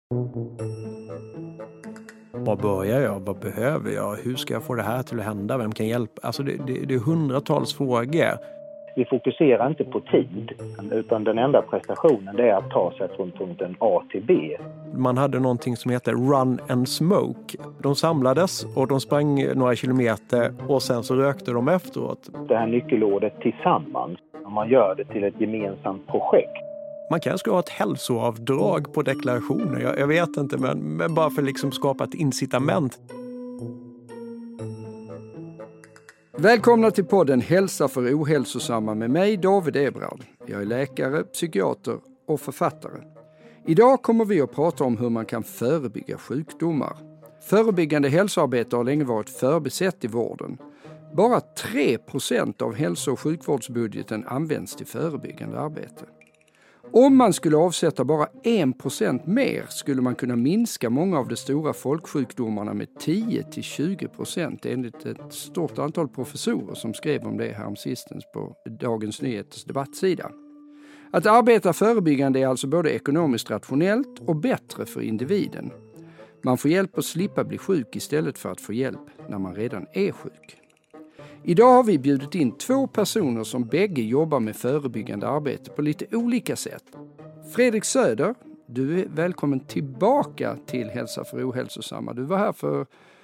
Var börjar jag? Vad behöver jag? Hur ska jag få det här till att hända? Vem kan hjälpa? Alltså det är hundratals frågor. Vi fokuserar inte på tid, utan den enda prestationen det är att ta sig från punkten A till B. Man hade någonting som heter Run and Smoke. De samlades och de sprang några kilometer och sen så rökte de efteråt. Det här nyckelordet tillsammans, om man gör det till ett gemensamt projekt. Man kanske ska ha ett hälsoavdrag på deklarationer. Jag vet inte, men bara för liksom skapa ett incitament. Välkomna till podden Hälsa för ohälsosamma med mig, David Ebrard. Jag är läkare, psykiater och författare. Idag kommer vi att prata om hur man kan förebygga sjukdomar. Förebyggande hälsoarbete har länge varit förbisett i vården. Bara 3% av hälso- och sjukvårdsbudgeten används till förebyggande arbete. Om man skulle avsätta bara 1% mer skulle man kunna minska många av de stora folksjukdomarna med 10-20% enligt ett stort antal professorer som skrev om det häromsistens på Dagens Nyheters debattsida. Att arbeta förebyggande är alltså både ekonomiskt rationellt och bättre för individen. Man får hjälp att slippa bli sjuk istället för att få hjälp när man redan är sjuk. Idag har vi bjudit in 2 personer som bägge jobbar med förebyggande arbete på lite olika sätt. Fredrik Söder, du är välkommen tillbaka till Hälsa för ohälsosamma. Du var här för,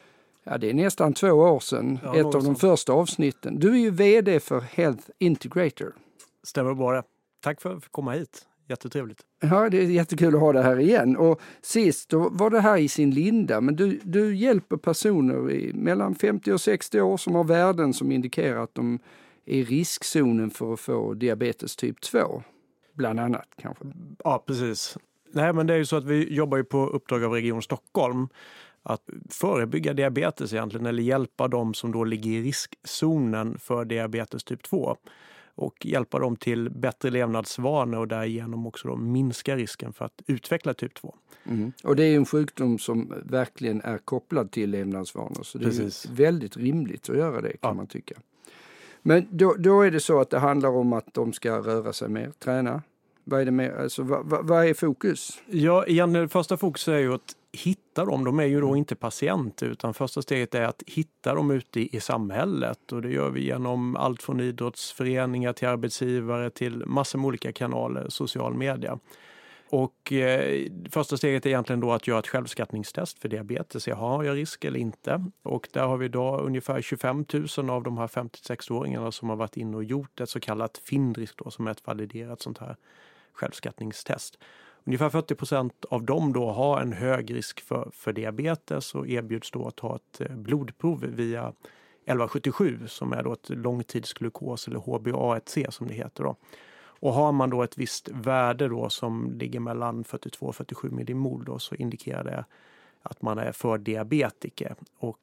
det är nästan 2 år sedan, ett av de första avsnitten. Du är ju vd för Health Integrator. Stämmer bara. Tack för att komma hit. Jättetrevligt. Ja, det är jättekul att ha det här igen. Och sist då var det här i sin linda, men du hjälper personer mellan 50 och 60 år som har värden som indikerar att de är i riskzonen för att få diabetes typ 2. Bland annat kanske. Ja, precis. Nej, men det är ju så att vi jobbar ju på uppdrag av Region Stockholm att förebygga diabetes egentligen, eller hjälpa dem som då ligger i riskzonen för diabetes typ 2. Och hjälpa dem till bättre levnadsvanor och därigenom också då minska risken för att utveckla typ 2. Mm. Och det är en sjukdom som verkligen är kopplad till levnadsvanor. Så det är väldigt rimligt att göra det kan man tycka. Men då är det så att det handlar om att de ska röra sig mer, träna. Vad är det mer? Alltså, vad är fokus? Ja, egentligen första fokus är ju att hitta dem. De är ju då inte patienter, utan första steget är att hitta dem ute i samhället. Och det gör vi genom allt från idrottsföreningar till arbetsgivare till massor med olika kanaler, social media. Och första steget är egentligen då att göra ett självskattningstest för diabetes. Har jag risk eller inte? Och där har vi då ungefär 25 000 av de här 56-åringarna som har varit inne och gjort ett så kallat FINDRISK då, som är ett validerat sånt här självskattningstest. Ungefär 40% av dem då har en hög risk för diabetes och erbjuds då att ta ett blodprov via 1177 som är då ett långtidsglukos eller HbA1c som det heter då. Och har man då ett visst värde då som ligger mellan 42 och 47 millimol då, så indikerar det att man är för diabetiker.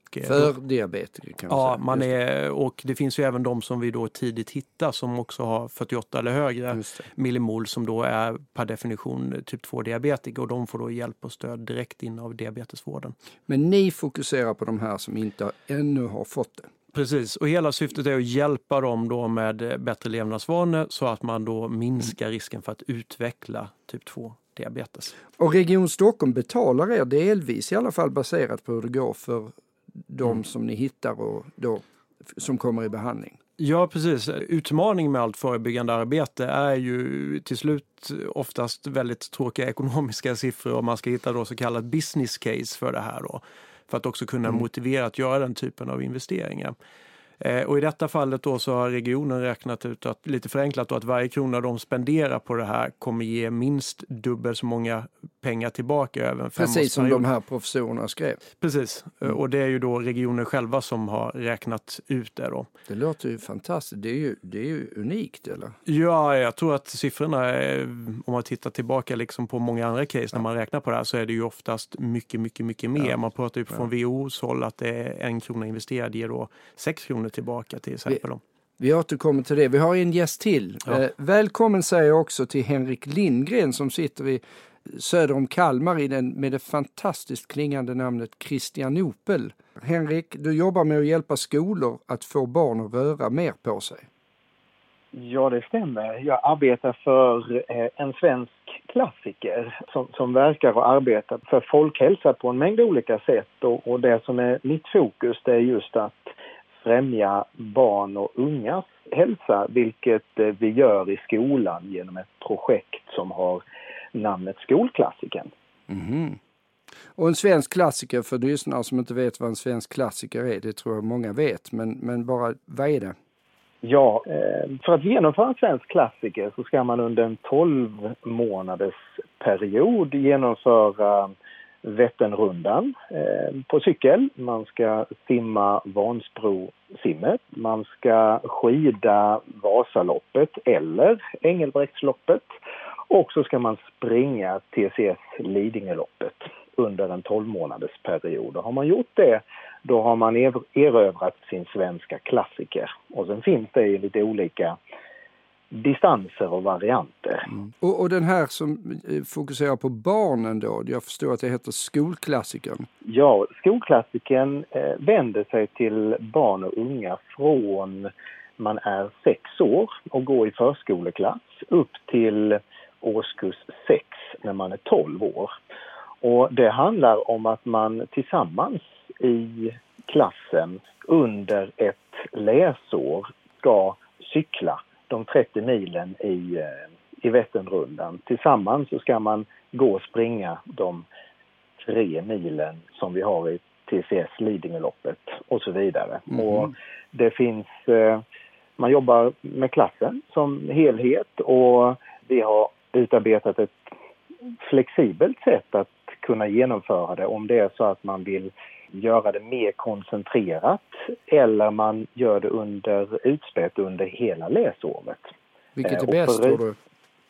Diabetiker kan man säga. Och det finns ju även de som vi då tidigt hittar som också har 48 eller högre millimol som då är per definition typ 2 diabetiker, och de får då hjälp och stöd direkt in av diabetesvården. Men ni fokuserar på de här som inte ännu har fått det. Precis, och hela syftet är att hjälpa dem då med bättre levnadsvanor så att man då minskar risken för att utveckla typ 2 diabetes. Och Region Stockholm betalar er delvis, i alla fall baserat på hur det går för de som ni hittar och då, som kommer i behandling. Ja, precis. Utmaningen med allt förebyggande arbete är ju till slut oftast väldigt tråkiga ekonomiska siffror, och man ska hitta då så kallat business case för det här då. För att också kunna motivera att göra den typen av investeringar. Och i detta fallet då så har regionen räknat ut att, lite förenklat då, att varje krona de spenderar på det här kommer ge minst dubbelt så många pengar tillbaka över en 5-årsperiod. Precis som de här professorerna skrev. Precis, och det är ju då regionen själva som har räknat ut det då. Det låter ju fantastiskt, det är ju unikt eller? Ja, jag tror att siffrorna är, om man tittar tillbaka liksom på många andra case när man räknar på det här, så är det ju oftast mycket mer. Man pratar ju från WHO:s håll att det är 1 krona investerad ger då 6 kronor tillbaka till exempel. Vi återkommer till det. Vi har en gäst till. Välkommen säger jag också till Henrik Lindgren som sitter i söder om Kalmar med det fantastiskt klingande namnet Kristianopel. Henrik, du jobbar med att hjälpa skolor att få barn att röra mer på sig. Ja, det stämmer. Jag arbetar för en svensk klassiker som verkar och arbetar för folkhälsa på en mängd olika sätt. Och det som är mitt fokus, det är just att främja barn och ungas hälsa, vilket vi gör i skolan genom ett projekt som har namnet Skolklassikern. Mm. Och en svensk klassiker, för lyssnare som inte vet vad en svensk klassiker är, det tror jag många vet, men bara vad är det? Ja, för att genomföra en svensk klassiker så ska man under en 12 månaders period genomföra Vätternrundan på cykel. Man ska simma Vansbrosimmet. Man ska skida Vasaloppet eller Engelbrektsloppet. Och så ska man springa TCS Lidingöloppet under en 12 månaders period. Och har man gjort det, då har man erövrat sin svenska klassiker. Och sen finns det ju lite olika distanser och varianter. Mm. Och den här som fokuserar på barnen då, jag förstår att det heter Skolklassikern. Ja, Skolklassikern vänder sig till barn och unga från man är 6 år och går i förskoleklass upp till årskurs 6 när man är 12 år. Och det handlar om att man tillsammans i klassen under ett läsår ska cykla de 30 milen i Vätternrundan. Tillsammans så ska man gå och springa de 3 milen som vi har i TCS Lidingöloppet och så vidare. Mm. Och det finns, man jobbar med klassen som helhet och vi har utarbetat ett flexibelt sätt att kunna genomföra det om det är så att man vill göra det mer koncentrerat eller man gör det utspätt under hela läsåret. Vilket är bäst tror du?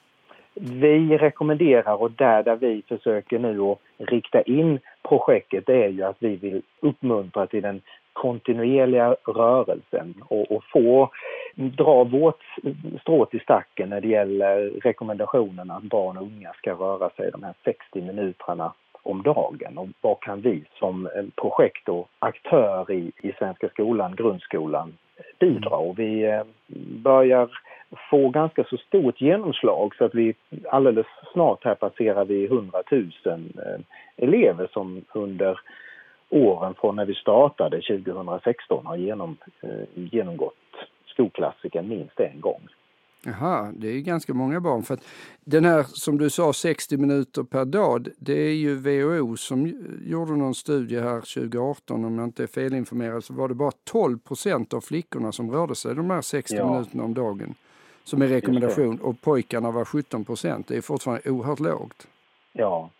Vi rekommenderar och där vi försöker nu att rikta in projektet är ju att vi vill uppmuntra till den kontinuerliga rörelsen och få dra vårt strå till stacken när det gäller rekommendationerna att barn och unga ska röra sig de här 60 minuterna om dagen. Och vad kan vi som projekt och aktör i Svenska skolan, grundskolan, bidra? Och vi börjar få ganska så stort genomslag så att vi alldeles snart här passerar vi 100 000 elever som under åren från när vi startade 2016 har genomgått Skolklassikern minst en gång. Jaha, det är ganska många barn. För att den här, som du sa, 60 minuter per dag, det är ju WHO som gjorde någon studie här 2018, om jag inte är felinformerad, så var det bara 12% av flickorna som rörde sig de här 60 minuterna om dagen som är rekommendation, och pojkarna var 17%. Det är fortfarande oerhört lågt. Ja,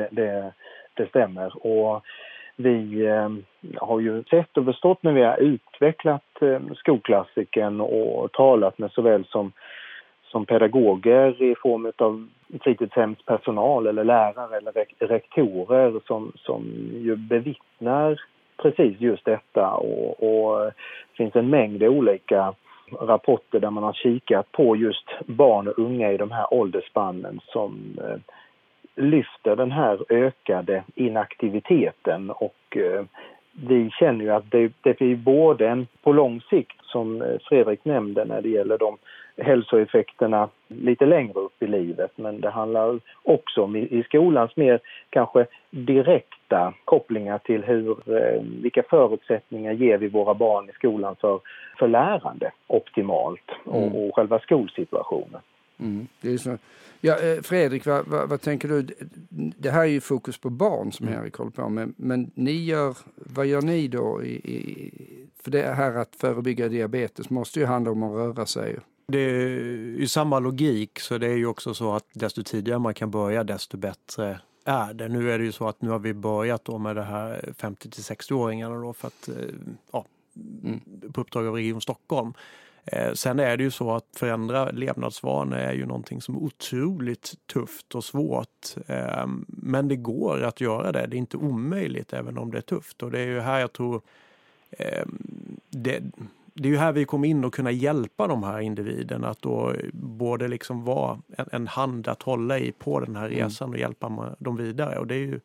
det stämmer. Och vi har ju sett och förstått när vi har utvecklat Skolklassikern och talat med såväl som pedagoger i form av fritidshemspersonal eller lärare eller rektorer som ju bevittnar precis just detta. Och det finns en mängd olika rapporter där man har kikat på just barn och unga i de här åldersspannen som lyfter den här ökade inaktiviteten och vi känner ju att det är både på lång sikt som Fredrik nämnde när det gäller de hälsoeffekterna lite längre upp i livet, men det handlar också om i skolans mer kanske direkta kopplingar till vilka förutsättningar ger vi våra barn i skolan för lärande optimalt och själva skolsituationen. Mm, det är så. Ja, Fredrik, vad tänker du? Det här är ju fokus på barn som Erik håller på med, men vad gör ni då? För det här att förebygga diabetes måste ju handla om att röra sig. Det är ju samma logik, så det är ju också så att desto tidigare man kan börja desto bättre är det. Nu är det ju så att nu har vi börjat då med det här 50-60-åringarna då för att på uppdrag av Region Stockholm. Sen är det ju så att förändra levnadsvanor är ju någonting som är otroligt tufft och svårt. Men det går att göra det. Det är inte omöjligt även om det är tufft. Och det är ju här jag tror det är ju här vi kommer in och kunna hjälpa de här individerna att då både liksom vara en hand att hålla i på den här resan och hjälpa dem vidare. Och det är ju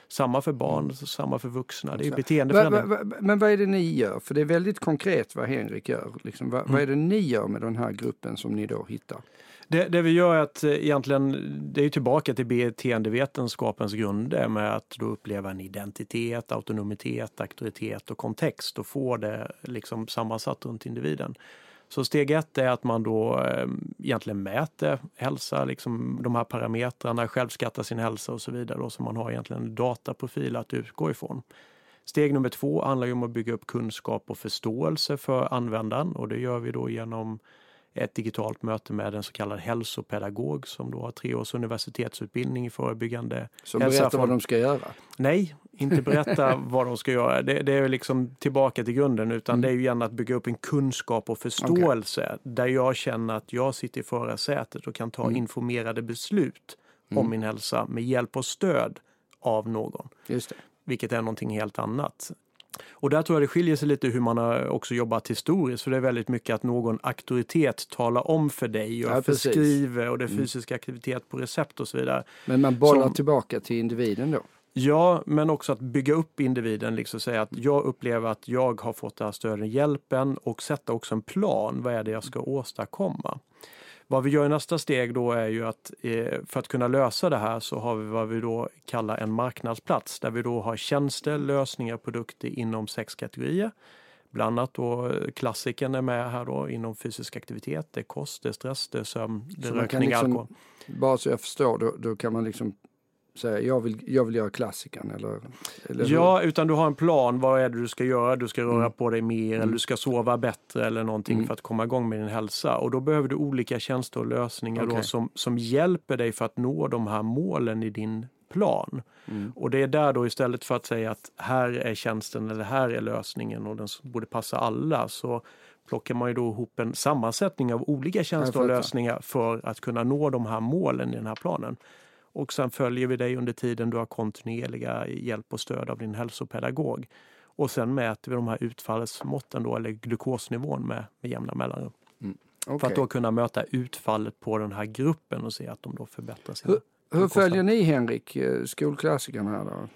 Samma för barn, samma för vuxna. Det är beteendeförändring. Men vad är det ni gör? För det är väldigt konkret vad Henrik gör. Liksom, vad är det ni gör med den här gruppen som ni då hittar? Det vi gör är att egentligen, det är tillbaka till beteendevetenskapens grunder med att då uppleva en identitet, autonomitet, auktoritet och kontext och få det liksom sammansatt runt individen. Så steg 1 är att man då egentligen mäter hälsa, liksom de här parametrarna, självskattar sin hälsa och så vidare. Då, så man har egentligen en dataprofil att utgå ifrån. Steg nummer 2 handlar ju om att bygga upp kunskap och förståelse för användaren. Och det gör vi då genom ett digitalt möte med en så kallad hälsopedagog som då har 3 års universitetsutbildning i förebyggande. Som berättar vad de ska göra? Nej, inte berätta vad de ska göra. Det är liksom tillbaka till grunden, utan det är ju igen att bygga upp en kunskap och förståelse där jag känner att jag sitter i förarsätet och kan ta informerade beslut om min hälsa med hjälp och stöd av någon. Just det. Vilket är någonting helt annat. Och där tror jag det skiljer sig lite hur man har också jobbat historiskt. För det är väldigt mycket att någon auktoritet talar om för dig och förskriver och det är fysisk aktivitet på recept och så vidare. Men man bollar tillbaka till individen då? Ja, men också att bygga upp individen, liksom säga att jag upplever att jag har fått det här stöden, hjälpen och sätta också en plan. Vad är det jag ska åstadkomma? Vad vi gör i nästa steg då är ju att för att kunna lösa det här så har vi vad vi då kallar en marknadsplats där vi då har tjänster, lösningar, produkter inom 6 kategorier. Bland annat då klassikern är med här då inom fysisk aktivitet, det är kost, det är stress, det är sömn, det är rökning, liksom, alkohol. Bara så jag förstår, då kan man liksom säga jag vill göra klassikern eller ja, utan du har en plan, vad är det du ska göra? Du ska röra på dig mer eller du ska sova bättre eller någonting för att komma igång med din hälsa. Och då behöver du olika tjänster och lösningar då som hjälper dig för att nå de här målen i din plan. Och det är där då istället för att säga att här är tjänsten eller här är lösningen och den borde passa alla, så plockar man ju då ihop en sammansättning av olika tjänster och lösningar för att kunna nå de här målen i den här planen. Och sen följer vi dig under tiden du har kontinuerliga hjälp och stöd av din hälsopedagog. Och sen mäter vi de här utfallsmåtten då, eller glukosnivån med jämna mellanrum. För att då kunna möta utfallet på den här gruppen och se att de då förbättrar sina. Hur följer ni, Henrik, skolklassikerna här då?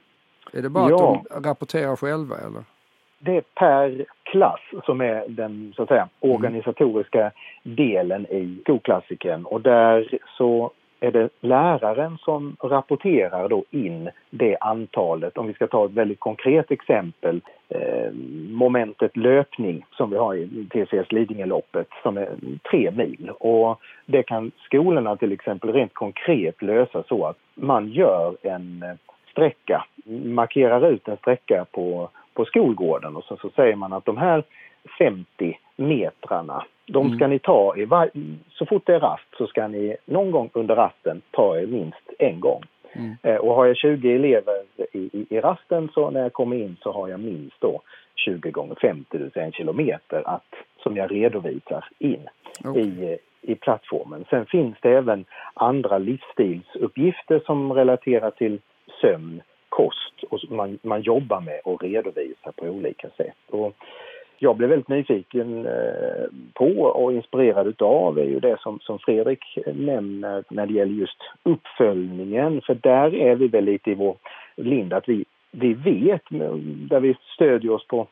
Är det bara att de rapporterar själva eller? Det är per klass som är den så att säga organisatoriska delen i skolklassikern, och där så är det läraren som rapporterar då in det antalet. Om vi ska ta ett väldigt konkret exempel, momentet löpning som vi har i TCS Lidingöloppet som är 3 mil. Och det kan skolorna till exempel rent konkret lösa så att man gör en sträcka, markerar ut en sträcka på skolgården och så säger man att de här 50 metrarna, de ska ni ta så fort det är rast så ska ni någon gång under rasten ta er minst en gång. Och har jag 20 elever i rasten så när jag kommer in så har jag minst då 20 gånger 50, det vill säga 1 kilometer som jag redovisar in i plattformen. Sen finns det även andra livsstilsuppgifter som relaterar till sömn, kost och man jobbar med och redovisar på olika sätt. Och jag blev väldigt nyfiken på och inspirerad utav är ju det som Fredrik nämner när det gäller just uppföljningen. För där är vi väl lite i vår linda att vi vet, där vi stödjer oss på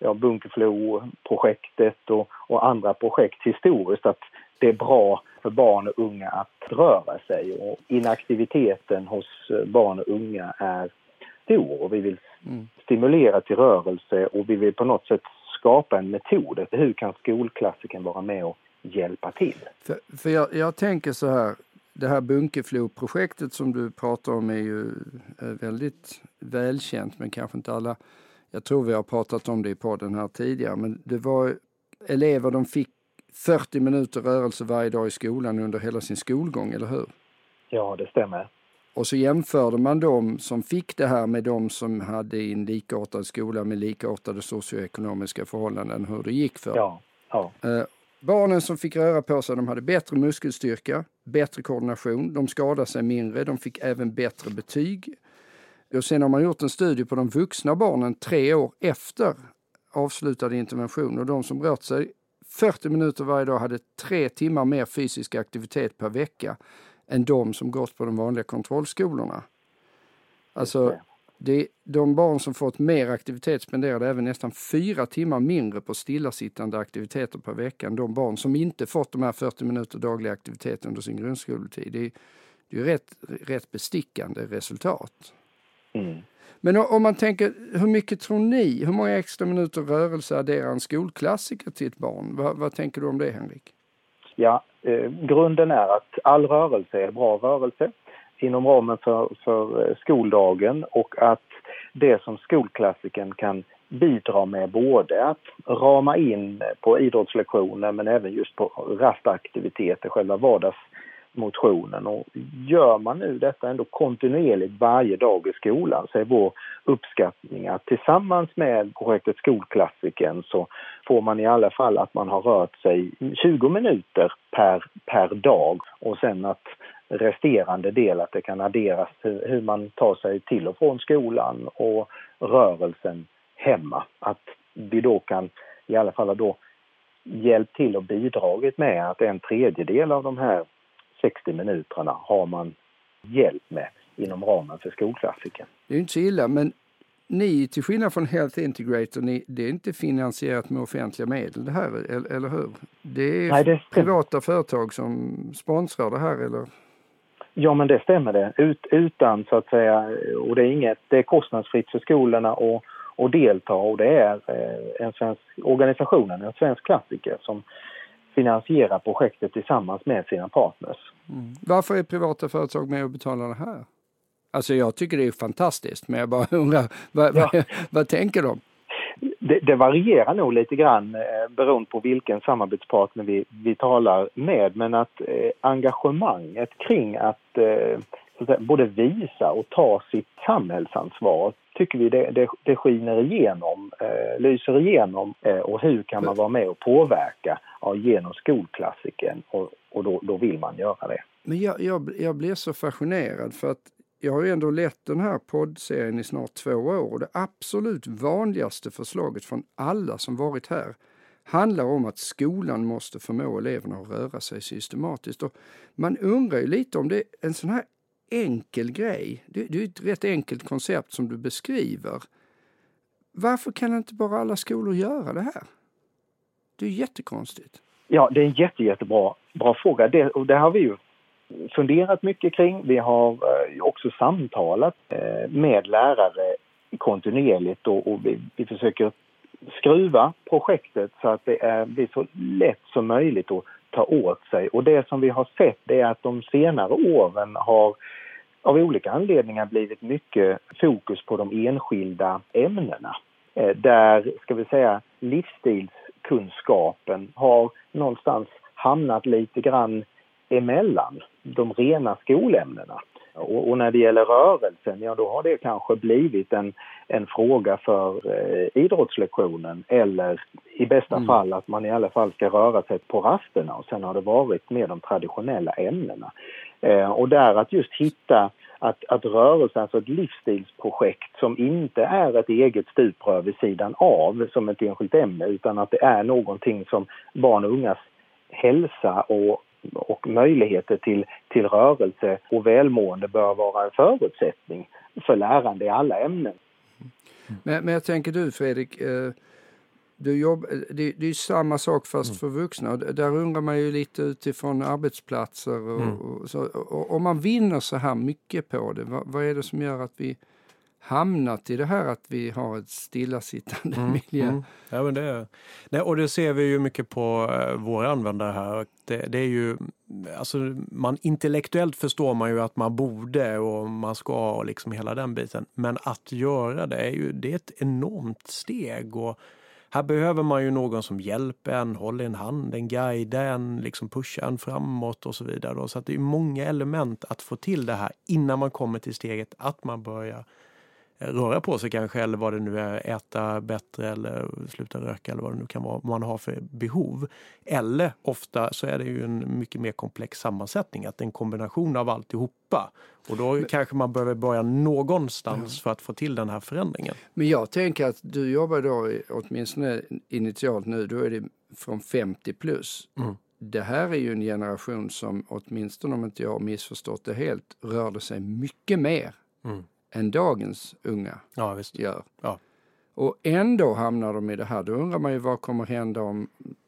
Bunkeflo-projektet och andra projekt historiskt, att det är bra för barn och unga att röra sig. Och inaktiviteten hos barn och unga är stor och vi vill stimulera till rörelse och vi vill på något sätt skapa en metod. Hur kan skolklassiken vara med och hjälpa till? För jag tänker så här, det här Bunkeflo-projektet som du pratar om är ju väldigt välkänt, men kanske inte alla. Jag tror vi har pratat om det i podden här tidigare, men det var elever, de fick 40 minuter rörelse varje dag i skolan under hela sin skolgång, eller hur? Ja, det stämmer. Och så jämförde man de som fick det här med de som hade en likartad skola med likartade socioekonomiska förhållanden, hur det gick för. Ja. Barnen som fick röra på sig, de hade bättre muskelstyrka, bättre koordination, de skadade sig mindre, de fick även bättre betyg. Och sen har man gjort en studie på de vuxna barnen 3 år efter avslutad intervention, och de som rört sig 40 minuter varje dag hade 3 timmar mer fysisk aktivitet per vecka än de som gått på de vanliga kontrollskolorna. Alltså De barn som fått mer aktivitet spenderade även nästan 4 timmar mindre på stillasittande aktiviteter per vecka än de barn som inte fått de här 40 minuter daglig aktivitet under sin grundskoletid. Det är ju rätt bestickande resultat. Mm. Men om man tänker, hur många extra minuter rörelse adderar en skolklassiker till ett barn? Vad tänker du om det, Henrik? Ja, grunden är att all rörelse är bra rörelse inom ramen för skoldagen, och att det som skolklassiken kan bidra med både att rama in på idrottslektioner men även just på rastaktiviteter, själva vardagsmotionen. Och gör man nu detta ändå kontinuerligt varje dag i skolan, så är vår uppskattning att tillsammans med projektet Skolklassiken så får man i alla fall att man har rört sig 20 minuter per dag, och sen att resterande del att det kan adderas hur man tar sig till och från skolan och rörelsen hemma. Att vi då kan i alla fall då hjälpt till och bidragit med att 1/3 av de här 60 minuterna har man hjälp med inom ramen för skolklassiken. Det är inte så illa, men ni, till skillnad från Health Integrator, det är inte finansierat med offentliga medel det här, eller hur? Det är privata företag som sponsrar det här, eller? Ja, men det stämmer det. Utan så att säga, och det är kostnadsfritt för skolorna och delta, och det är en svensk klassiker som finansierar projektet tillsammans med sina partners. Mm. Varför är privata företag med och betalar det här? Alltså jag tycker det är fantastiskt, men jag bara undrar, vad tänker de? Det varierar nog lite grann beroende på vilken samarbetspartner vi talar med, men att engagemanget kring att så att säga, både visa och ta sitt samhällsansvar tycker vi det skiner igenom, lyser igenom, och hur kan man vara med och påverka genom skolklassiken, och då vill man göra det. Men jag blir så fascinerad, för att jag har ju ändå lett den här poddserien i snart 2 år, och det absolut vanligaste förslaget från alla som varit här handlar om att skolan måste förmå eleverna att röra sig systematiskt. Och man undrar ju lite om det är en sån här enkel grej. Det är ett rätt enkelt koncept som du beskriver. Varför kan inte bara alla skolor göra det här? Det är jättekonstigt. Ja, det är en jättebra fråga. Det har vi ju funderat mycket kring. Vi har också samtalat med lärare kontinuerligt, och vi försöker skruva projektet så att det blir så lätt som möjligt att ta åt sig. Och det som vi har sett är att de senare åren har av olika anledningar blivit mycket fokus på de enskilda ämnena. Där, ska vi säga, livsstilskunskapen har någonstans hamnat lite grann emellan de rena skolämnena. Och när det gäller rörelsen, ja, då har det kanske blivit en fråga för idrottslektionen, eller i bästa fall att man i alla fall ska röra sig på rasterna, och sen har det varit med de traditionella ämnena. Och där att just hitta att rörelse, alltså ett livsstilsprojekt som inte är ett eget stuprör vid sidan av som ett enskilt ämne, utan att det är någonting som barn och ungas hälsa och möjligheter till rörelse och välmående bör vara en förutsättning för lärande i alla ämnen. Men jag tänker du, Fredrik, det är samma sak fast för vuxna. Där undrar man ju lite utifrån arbetsplatser och om man vinner så här mycket på det, vad är det som gör att vi hamnat i det här att vi har ett stillasittande miljö? Ja, men och det ser vi ju mycket på våra användare här. Det är ju, alltså intellektuellt förstår man ju att man borde och man ska och liksom hela den biten. Men att göra det är ett enormt steg, och här behöver man ju någon som hjälper en, håller en hand, en guide, en liksom pushar en framåt och så vidare. Så att det är många element att få till det här innan man kommer till steget att man börjar röra på sig kanske, eller vad det nu är, äta bättre eller sluta röka eller vad det nu kan vara man har för behov. Eller ofta så är det ju en mycket mer komplex sammansättning, att det är en kombination av alltihopa. Och då kanske man behöver börja någonstans för att få till den här förändringen. Men jag tänker att du jobbar då åtminstone initialt nu, då är det från 50 plus. Det här är ju en generation som, åtminstone om inte jag har missförstått det helt, rörde sig mycket mer än dagens unga gör. Ja. Och ändå hamnar de i det här. Då undrar man ju vad kommer hända om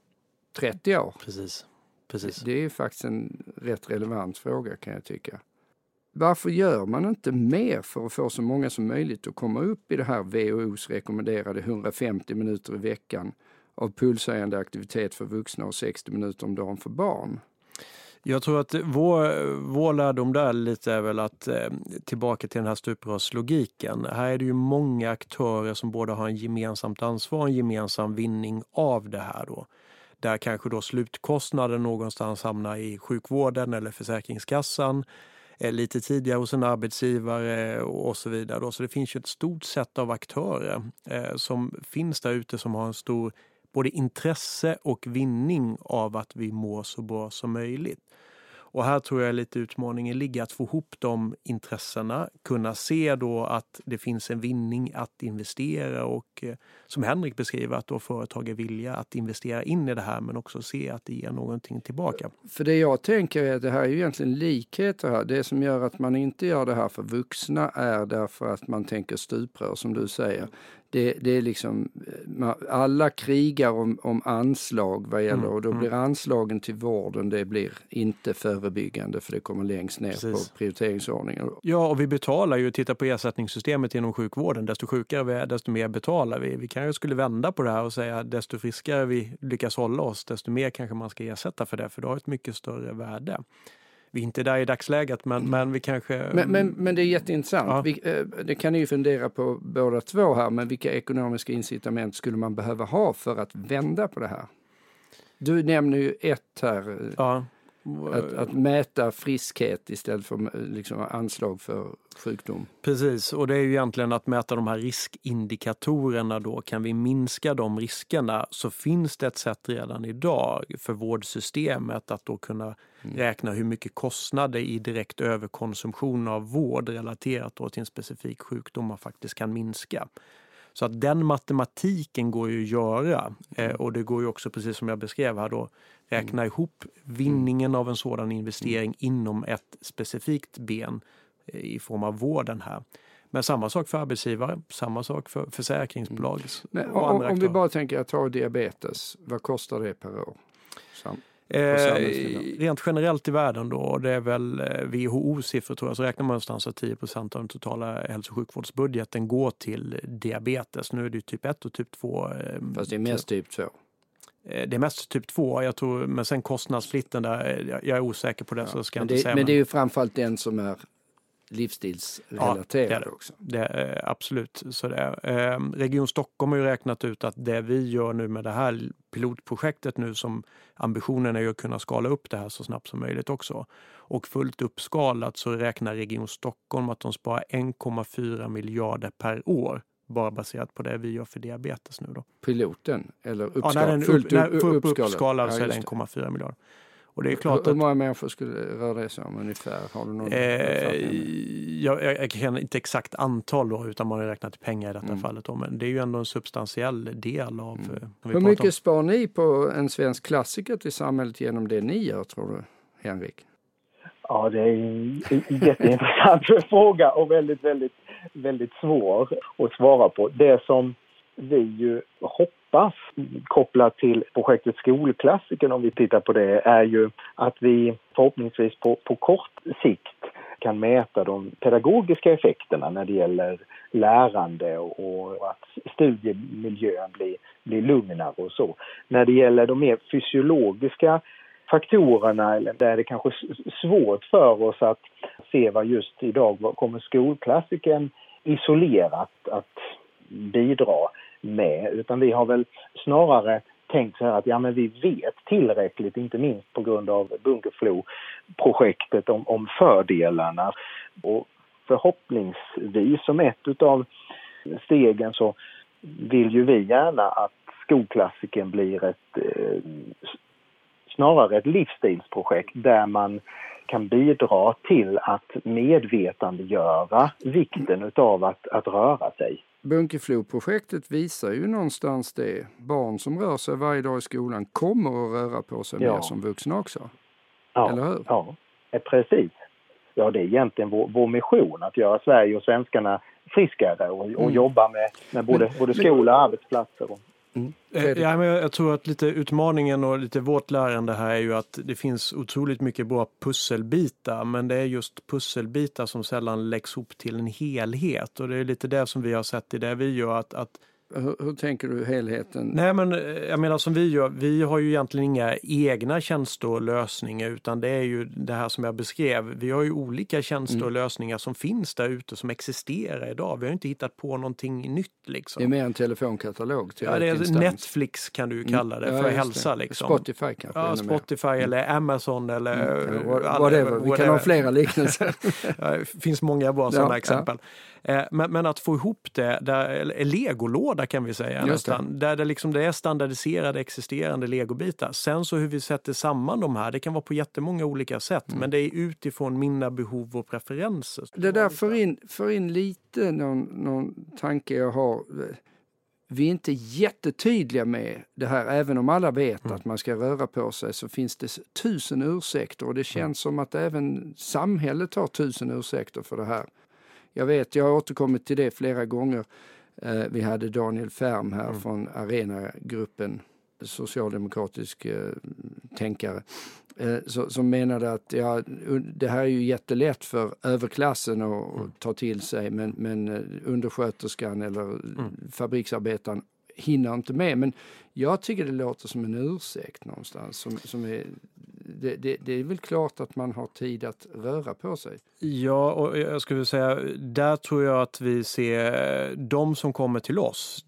30 år. Precis. Det är faktiskt en rätt relevant fråga kan jag tycka. Varför gör man inte mer för att få så många som möjligt att komma upp i det här WHO:s rekommenderade 150 minuter i veckan av pulshöjande aktivitet för vuxna och 60 minuter om dagen för barn? Jag tror att vår lärdom där lite är väl att tillbaka till den här stuprörslogiken. Här är det ju många aktörer som både har en gemensamt ansvar och en gemensam vinning av det här då. Där kanske då slutkostnaden någonstans hamnar i sjukvården eller försäkringskassan lite tidigare hos en arbetsgivare och så vidare då. Så det finns ju ett stort sätt av aktörer som finns där ute som har en stor både intresse och vinning av att vi mår så bra som möjligt. Och här tror jag lite utmaningen ligger att få ihop de intressena, kunna se då att det finns en vinning att investera och som Henrik beskriver att då företag är villiga att investera in i det här men också se att det ger någonting tillbaka. För det jag tänker är att det här är ju egentligen likheter här. Det som gör att man inte gör det här för vuxna är därför att man tänker stuprör som du säger. Det är liksom, alla krigar om anslag vad gäller och då blir anslagen till vården, det blir inte förebyggande för det kommer längst ner på prioriteringsordningen. Ja, och vi betalar ju, titta på ersättningssystemet inom sjukvården, desto sjukare vi är, desto mer betalar vi. Vi kanske skulle vända på det här och säga att desto friskare vi lyckas hålla oss, desto mer kanske man ska ersätta för det, för det har ett mycket större värde. Vi är inte där i dagsläget, men vi kanske... Men det är jätteintressant. Ja. Det kan ni ju fundera på båda två här, men vilka ekonomiska incitament skulle man behöva ha för att vända på det här? Du nämner ju ett här, att mäta friskhet istället för liksom anslag för sjukdom. Precis, och det är ju egentligen att mäta de här riskindikatorerna då. Kan vi minska de riskerna så finns det ett sätt redan idag för vårdsystemet att då kunna räkna hur mycket kostnader i direkt överkonsumtion av vård relaterat då till en specifik sjukdom man faktiskt kan minska. Så att den matematiken går ju att göra och det går ju också precis som jag beskrev här då räkna ihop vinningen av en sådan investering inom ett specifikt ben i form av vården här. Men samma sak för arbetsgivare, samma sak för försäkringsbolag och andra aktörer. Om vi bara tänker att ta diabetes, vad kostar det per år? Rent generellt i världen då, det är väl WHO-siffror tror jag, så räknar man någonstans att 10% av den totala hälso- och sjukvårdsbudgeten går till diabetes. Nu är det ju typ 1 och typ 2. Fast det är mest typ 2. Det är mest typ 2, jag tror, men sen kostnadsflitten där, jag är osäker på det så ska jag inte säga. Men det är ju framförallt den som är livsstilsrelaterad också. Det är absolut så det är. Region Stockholm har ju räknat ut att det vi gör nu med det här pilotprojektet nu som ambitionen är ju att kunna skala upp det här så snabbt som möjligt också. Och fullt uppskalat så räknar Region Stockholm att de sparar 1,4 miljarder per år bara baserat på det vi gör för diabetes nu då. Piloten eller uppskalad så är det 1,4 miljarder. Och det är klart hur många människor skulle röra det sig om ungefär? Har du någon jag kan inte exakt antal då, utan man har räknat pengar i detta fallet. Då, men det är ju ändå en substantiell del av... Hur mycket spar ni på en svensk klassiker till samhället genom det ni gör, tror du, Henrik? Ja, det är en jätteintressant fråga och väldigt, väldigt, väldigt svår att svara på. Det som vi ju hoppas kopplat till projektet Skolklassiken, om vi tittar på det, är ju att vi förhoppningsvis på kort sikt kan mäta de pedagogiska effekterna när det gäller lärande och att studiemiljön blir lugnare och så. När det gäller de mer fysiologiska faktorerna, där är det kanske svårt för oss att se vad just idag kommer Skolklassiken isolerat att bidra med, utan vi har väl snarare tänkt så här att men vi vet tillräckligt, inte minst på grund av Bunkeflo-projektet om fördelarna, och förhoppningsvis som ett av stegen så vill ju vi gärna att Skolklassiken blir snarare ett livsstilsprojekt där man kan bidra till att medvetandegöra vikten utav att röra sig. Bunkeflo-projektet visar ju någonstans det. Barn som rör sig varje dag i skolan kommer att röra på sig mer som vuxna också. Ja, eller hur? Ja, precis. det är egentligen vår mission att göra Sverige och svenskarna friskare och jobba med både skola och arbetsplatser. Ja, men jag tror att lite utmaningen och lite vårt lärande här är ju att det finns otroligt mycket bra pusselbitar, men det är just pusselbitar som sällan läggs ihop till en helhet, och det är lite det som vi har sett i det vi gör att Hur tänker du helheten? Nej, men jag menar som vi gör, vi har ju egentligen inga egna tjänster och lösningar, utan det är ju det här som jag beskrev. Vi har ju olika tjänster och lösningar som finns där ute, som existerar idag. Vi har inte hittat på någonting nytt liksom. Det är mer en telefonkatalog till det är instans. Netflix kan du ju kalla det för hälsa liksom. Spotify kanske. Ja, Spotify eller Amazon eller whatever. Vi kan ha flera liknelser. Det finns många bra sådana exempel. Men att få ihop det, där legolåda kan vi säga nästan, där det är standardiserade existerande legobitar. Sen så hur vi sätter samman de här, det kan vara på jättemånga olika sätt, men det är utifrån mina behov och preferenser. Det där för in lite någon tanke jag har. Vi är inte jättetydliga med det här, även om alla vet att man ska röra på sig, så finns det 1000 ursäkter, och det känns som att även samhället har 1000 ursäkter för det här. Jag har återkommit till det flera gånger. Vi hade Daniel Färm här från Arena-gruppen, socialdemokratisk tänkare, som menade att det här är ju jättelätt för överklassen att ta till sig, men undersköterskan eller fabriksarbetaren hinner inte med. Men jag tycker det låter som en ursäkt någonstans. Som är, det är väl klart att man har tid att röra på sig. Ja, och jag skulle säga, där tror jag att vi ser de som kommer till oss.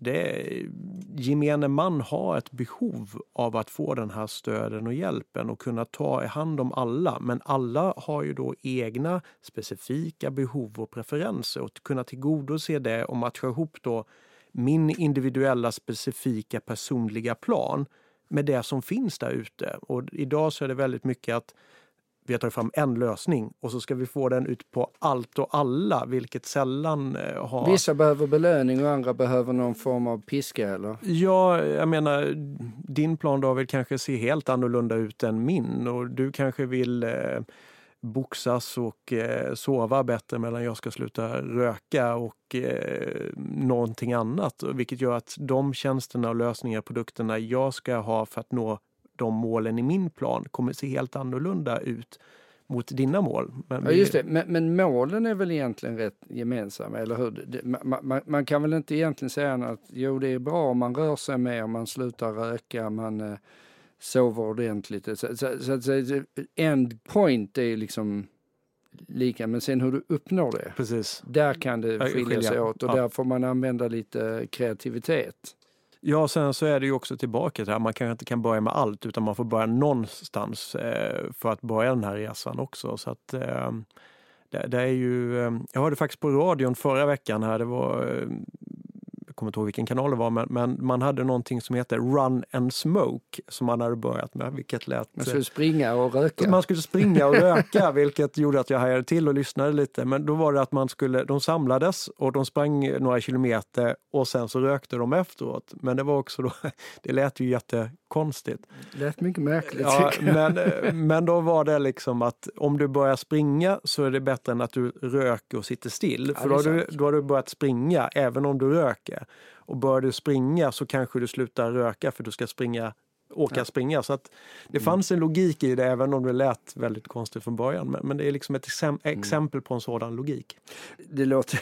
Gemene man har ett behov av att få den här stöden och hjälpen och kunna ta hand om alla. Men alla har ju då egna specifika behov och preferenser, och att kunna tillgodose det och matcha ihop då min individuella, specifika, personliga plan med det som finns där ute. Och idag så är det väldigt mycket att vi har tagit fram en lösning och så ska vi få den ut på allt och alla, vilket sällan har... Vissa behöver belöning och andra behöver någon form av piska, eller? Ja, jag menar, din plan då vill kanske se helt annorlunda ut än min, och du kanske vill boxas och sova bättre medan jag ska sluta röka och någonting annat, vilket gör att de tjänsterna och lösningar, produkterna jag ska ha för att nå de målen i min plan kommer se helt annorlunda ut mot dina mål. Ja, just det. Men målen är väl egentligen rätt gemensamma, eller hur? Man kan väl inte egentligen säga att jo, det är bra om man rör sig mer, om man slutar röka, man sover ordentligt. Så end point är liksom lika, men sen hur du uppnår det. Precis. Där kan det skilja sig åt, och där får man använda lite kreativitet. Ja, sen så är det ju också tillbaka till att man kanske inte kan börja med allt, utan man får börja någonstans för att börja den här resan också. Så att det är ju... Jag hörde faktiskt på radion förra veckan här, det var... Jag kommer inte ihåg vilken kanal det var, men man hade någonting som heter Run and Smoke som man hade börjat med, vilket lät... Man skulle springa och röka. Man skulle springa och röka, vilket gjorde att jag hajade till och lyssnade lite. Men då var det att de samlades och de sprang några kilometer och sen så rökte de efteråt. Men det var också då, det lät ju jättekonstigt. Det lät mycket märkligt. Ja, men då var det liksom att om du börjar springa så är det bättre än att du röker och sitter still. Ja, för då har du börjat springa även om du röker. Och börjar du springa så kanske du slutar röka för du ska springa. Så att det fanns en logik i det, även om det lät väldigt konstigt från början. Men det är liksom ett exempel på en sådan logik. Det låter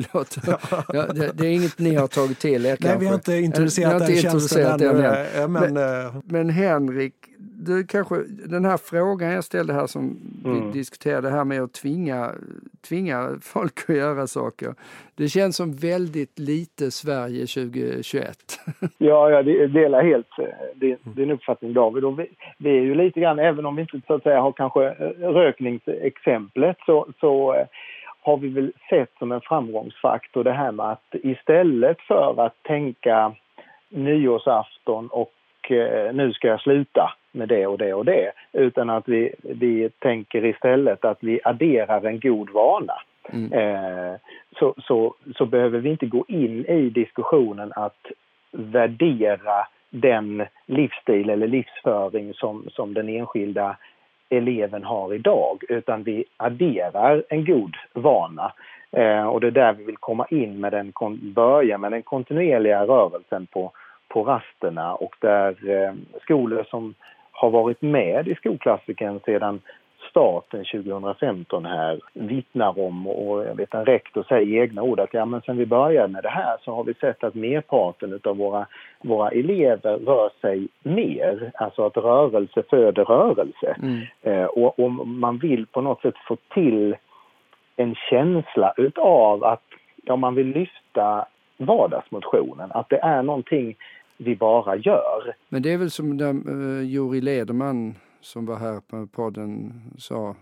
det är inget ni har tagit till er. Nej, vi har inte introducerat den tjänsten. Men Henrik, du kanske, den här frågan jag ställde här som vi diskuterade här med att tvinga folk att göra saker. Det känns som väldigt lite Sverige 2021. Ja, jag delar helt din uppfattning, David. Och vi är ju lite grann, även om vi inte så att säga har kanske rökningsexemplet, så har vi väl sett som en framgångsfaktor det här med att istället för att tänka nyårsafton och nu ska jag sluta med det och det och det, utan att vi tänker istället att vi adderar en god vana. Så behöver vi inte gå in i diskussionen att värdera den livsstil eller livsföring som den enskilda eleven har idag, utan vi adderar en god vana. Och det är där vi vill komma in med börja med den kontinuerliga rörelsen på rasterna, och där skolor som har varit med i skolklassiken sedan starten 2015 här vittnar om, och jag vet en rektor säger i egna ord att men sen vi började med det här så har vi sett att merparten av våra elever rör sig mer, alltså att rörelse föder rörelse. Och man vill på något sätt få till en känsla utav att man vill lyfta vardagsmotionen, att det är någonting vi bara gör. Men det är väl som Jori Lederman som var här på podden sa,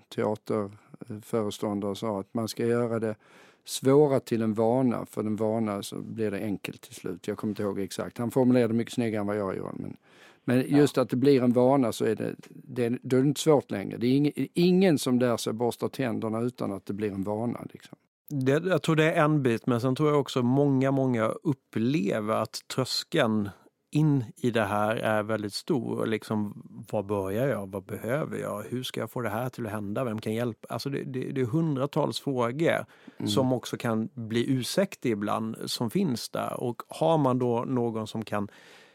teaterföreståndare, sa att man ska göra det svåra till en vana, för den vana så blir det enkelt till slut. Jag kommer inte ihåg exakt. Han formulerade mycket snyggare än vad jag gör. Men just att det blir en vana, så är då är det inte svårt längre. Det är ingen som lär sig borsta tänderna utan att det blir en vana. Liksom. Jag tror det är en bit, men sen tror jag också många upplever att tröskeln in i det här är väldigt stor. Liksom, vad börjar jag? Vad behöver jag? Hur ska jag få det här till att hända? Vem kan hjälpa? Alltså det är hundratals frågor som också kan bli ursäkter ibland som finns där. Och har man då någon som kan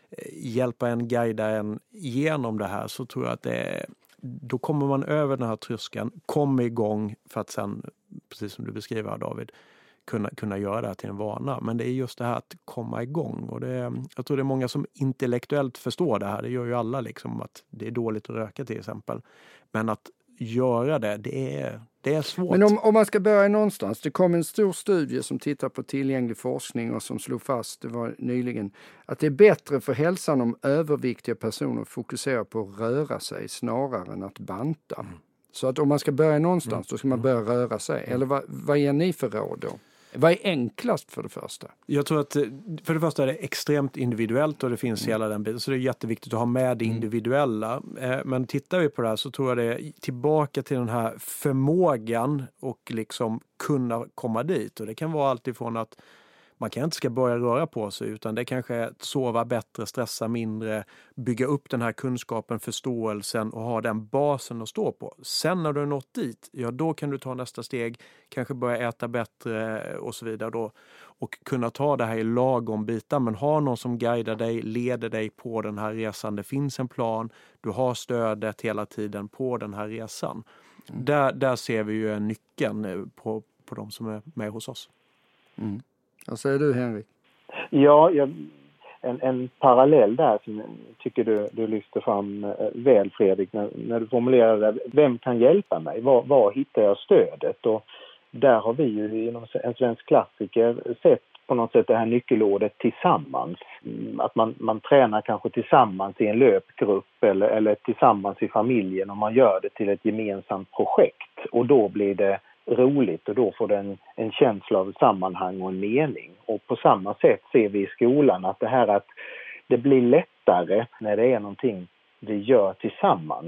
hjälpa en, guida en genom det här, så tror jag att då kommer man över den här tröskeln, kommer igång för att sen, precis som du beskriver David, kunna göra det här till en vana. Men det är just det här att komma igång. Och jag tror det är många som intellektuellt förstår det här. Det gör ju alla liksom, att det är dåligt att röka till exempel. Men att göra det är svårt. Men om man ska börja någonstans. Det kom en stor studie som tittar på tillgänglig forskning och som slog fast, det var nyligen, att det är bättre för hälsan om överviktiga personer fokuserar på att röra sig snarare än att banta. Så att om man ska börja någonstans, då ska man börja röra sig. Eller vad ger ni för råd då? Vad är enklast för det första? Jag tror att för det första är det extremt individuellt och det finns hela den biten. Så det är jätteviktigt att ha med det individuella. Men tittar vi på det här så tror jag det är tillbaka till den här förmågan och liksom kunna komma dit. Och det kan vara allt ifrån att man kanske inte ska börja röra på sig, utan det kanske är att sova bättre, stressa mindre, bygga upp den här kunskapen, förståelsen och ha den basen att stå på. Sen när du har nått dit, då kan du ta nästa steg, kanske börja äta bättre och så vidare då, och kunna ta det här i lagom bitar, men ha någon som guidar dig, leder dig på den här resan. Det finns en plan, du har stödet hela tiden på den här resan. Där ser vi ju en nyckeln på de som är med hos oss. Vad säger du, Henrik? Ja, en parallell där som jag tycker du lyfter fram väl, Fredrik, när du formulerade vem kan hjälpa mig? Var hittar jag stödet? Och där har vi ju inom en svensk klassiker sett på något sätt det här nyckelordet tillsammans. Att man tränar kanske tillsammans i en löpgrupp eller tillsammans i familjen, och man gör det till ett gemensamt projekt. Och då blir det roligt och då får den en känsla av sammanhang och en mening. Och på samma sätt ser vi i skolan att det här att det blir lättare när det är någonting vi gör tillsammans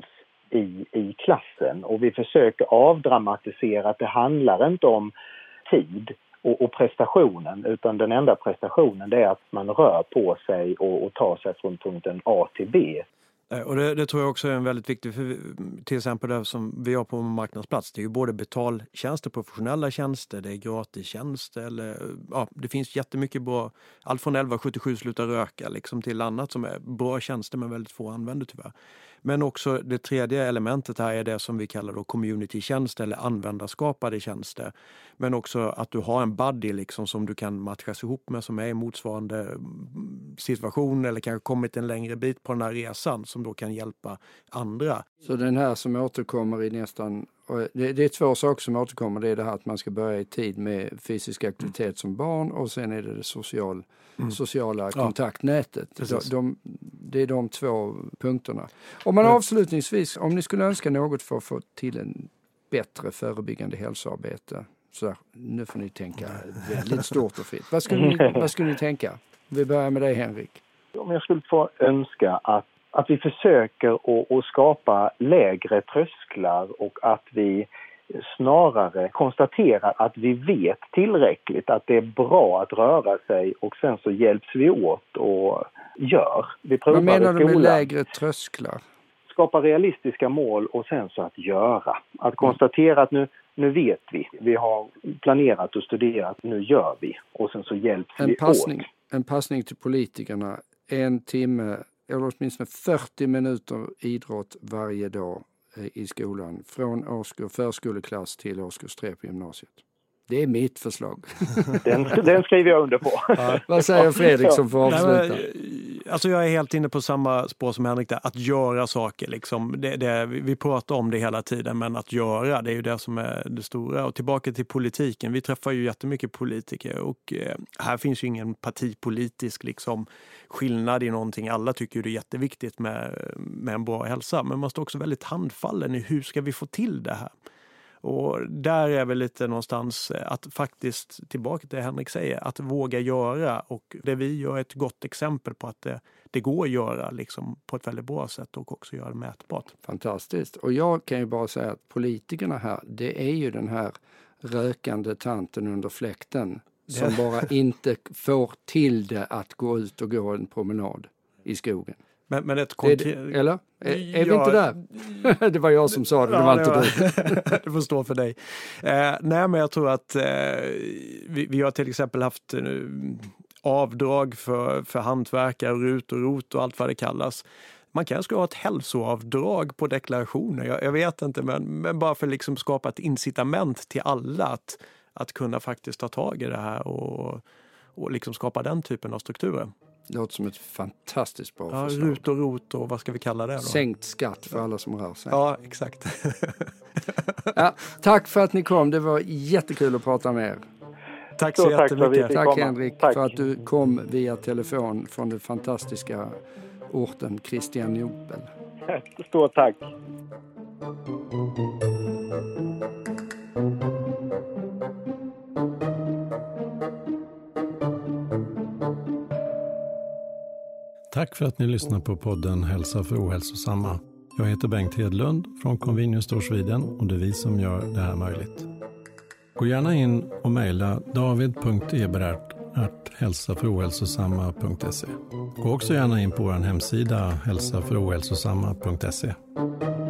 i klassen. Och vi försöker avdramatisera att det handlar inte om tid och prestationen, utan den enda prestationen det är att man rör på sig och tar sig från punkten A till B. Och det tror jag också är en väldigt viktig, för till exempel det som vi har på marknadsplats, det är ju både betaltjänster, professionella tjänster, det är gratistjänster, det finns jättemycket bra, allt från 1177 sluta röka liksom till annat som är bra tjänster men väldigt få använder tyvärr. Men också det tredje elementet här är det som vi kallar då community-tjänster eller användarskapade tjänster. Men också att du har en buddy liksom som du kan matchas ihop med, som är i motsvarande situation eller kanske kommit en längre bit på den här resan, som då kan hjälpa andra. Så den här som återkommer i nästan, det är två saker som återkommer, det är det här att man ska börja i tid med fysisk aktivitet som barn, och sen är det sociala kontaktnätet. Det är de två punkterna. Om man avslutningsvis, om ni skulle önska något för att få till en bättre förebyggande hälsoarbete, så nu får ni tänka väldigt stort och fritt. Vad skulle ni tänka? Vi börjar med dig, Henrik. Om jag skulle få önska att vi försöker att skapa lägre trösklar, och att vi snarare konstaterar att vi vet tillräckligt att det är bra att röra sig, och sen så hjälps vi åt och gör. Vi provar. Vad menar du med lägre trösklar? skapa realistiska mål och sen så att göra. Att konstatera att nu vet vi har planerat och studerat, nu gör vi och sen så hjälps vi åt. En passning till politikerna, 1 timme eller åtminstone 40 minuter idrott varje dag i skolan från förskoleklass till årskurs 3 på gymnasiet. Det är mitt förslag. Den skriver jag under på. Ja. Vad säger Fredrik som får avsluta? Alltså jag är helt inne på samma spår som Henrik där. Att göra saker liksom. Vi pratar om det hela tiden, men att göra, det är ju det som är det stora. Och tillbaka till politiken. Vi träffar ju jättemycket politiker och här finns ju ingen partipolitisk liksom skillnad i någonting. Alla tycker ju det är jätteviktigt med en bra hälsa, men man måste också väldigt handfallen i hur ska vi få till det här. Och där är väl lite någonstans att faktiskt, tillbaka till det Henrik säger, att våga göra. Och det vi gör är ett gott exempel på att det går att göra liksom på ett väldigt bra sätt och också göra det mätbart. Fantastiskt. Och jag kan ju bara säga att politikerna här, det är ju den här rökande tanten under fläkten som bara inte får till det att gå ut och gå en promenad i skogen. Men ett eller? Är vi inte där? Det var jag som sa det, det var inte du. Det får stå för dig. Nej, men jag tror att vi har till exempel haft avdrag för hantverkare, RUT och ROT och allt vad det kallas. Man kanske ska ha ett hälsoavdrag på deklarationer. Jag vet inte, men bara för liksom skapa ett incitament till alla att kunna faktiskt ta tag i det här och liksom skapa den typen av strukturer. Det låter som ett fantastiskt bra förslag. RUT och ROT och vad ska vi kalla det då? Sänkt skatt för alla som rör sig. Ja, exakt. Ja, tack för att ni kom. Det var jättekul att prata med er. Tack så jättemycket. Tack Henrik för att du kom via telefon från den fantastiska orten Kristianopel. Stort tack. Tack för att ni lyssnar på podden Hälsa för ohälsosamma. Jag heter Bengt Hedlund från Convenius Store Sweden och det är vi som gör det här möjligt. Gå gärna in och mejla david.eberhardt@hälsaförohälsosamma.se. Gå också gärna in på vår hemsida hälsaförohälsosamma.se.